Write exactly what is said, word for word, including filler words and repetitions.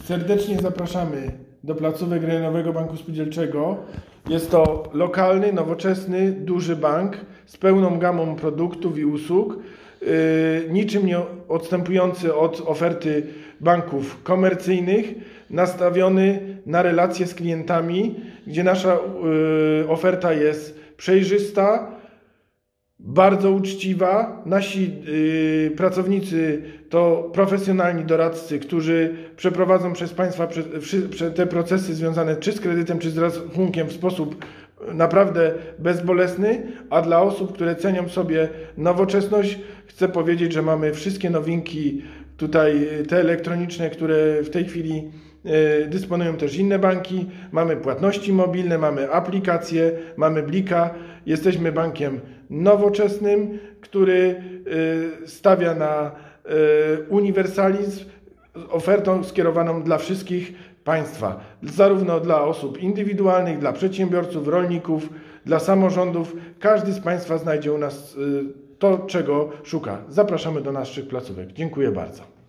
Serdecznie zapraszamy do placówek Rejonowego Banku Spółdzielczego. Jest to lokalny, nowoczesny, duży bank z pełną gamą produktów i usług, yy, niczym nie odstępujący od oferty banków komercyjnych, nastawiony na relacje z klientami, gdzie nasza yy, oferta jest przejrzysta, bardzo uczciwa. Nasi yy, pracownicy to profesjonalni doradcy, którzy przeprowadzą przez Państwa prze, wszy, te procesy związane czy z kredytem, czy z rachunkiem w sposób naprawdę bezbolesny, a dla osób, które cenią sobie nowoczesność, chcę powiedzieć, że mamy wszystkie nowinki tutaj, te elektroniczne, które w tej chwili dysponują też inne banki. Mamy płatności mobilne, mamy aplikacje, mamy Blika. Jesteśmy bankiem nowoczesnym, który stawia na uniwersalizm, ofertą skierowaną dla wszystkich Państwa, zarówno dla osób indywidualnych, dla przedsiębiorców, rolników, dla samorządów. Każdy z Państwa znajdzie u nas to, czego szuka. Zapraszamy do naszych placówek. Dziękuję bardzo.